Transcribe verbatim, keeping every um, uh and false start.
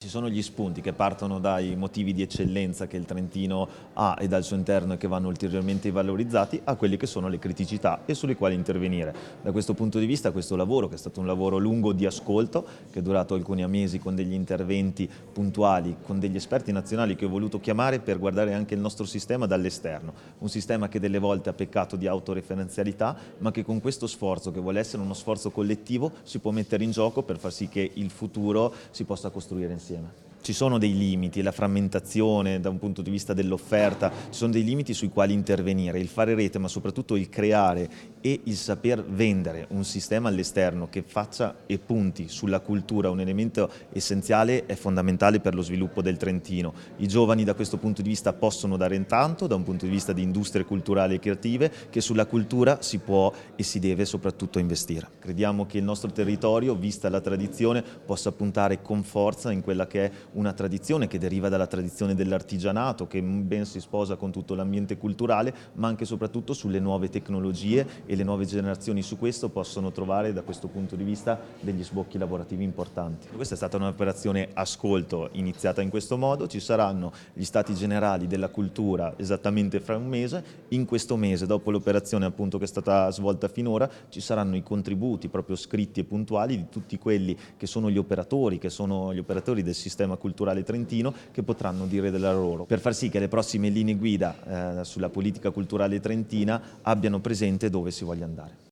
sono gli spunti che partono dai motivi di eccellenza che il Trentino ha e dal suo interno e che vanno ulteriormente valorizzati, a quelle che sono le criticità e sulle quali intervenire. Da questo punto di vista questo lavoro, che è stato un lavoro lungo di ascolto, che è durato alcuni mesi con degli interventi puntuali, con degli esperti nazionali che ho voluto chiamare per guardare anche il nostro sistema dall'esterno, un sistema che delle volte ha peccato di autoreferenzialità, ma che con questo sforzo, che vuole essere uno sforzo collettivo, si può mettere in gioco per far sì che il futuro si possa costruire insieme. Ci sono dei limiti, la frammentazione da un punto di vista dell'offerta, ci sono dei limiti sui quali intervenire, il fare rete ma soprattutto il creare e il saper vendere un sistema all'esterno che faccia e punti sulla cultura, un elemento essenziale è fondamentale per lo sviluppo del Trentino. I giovani da questo punto di vista possono dare tanto da un punto di vista di industrie culturali e creative, che sulla cultura si può e si deve soprattutto investire. Crediamo che il nostro territorio, vista la tradizione, possa puntare con forza in quella che è una tradizione che deriva dalla tradizione dell'artigianato, che ben si sposa con tutto l'ambiente culturale, ma anche e soprattutto sulle nuove tecnologie, e le nuove generazioni su questo possono trovare da questo punto di vista degli sbocchi lavorativi importanti. Questa è stata un'operazione ascolto iniziata in questo modo, ci saranno gli stati generali della cultura esattamente fra un mese, in questo mese dopo l'operazione appunto che è stata svolta finora ci saranno i contributi proprio scritti e puntuali di tutti quelli che sono gli operatori, che sono gli operatori del sistema culturale trentino, che potranno dire della loro, per far sì che le prossime linee guida eh, sulla politica culturale trentina abbiano presente dove si voglia andare.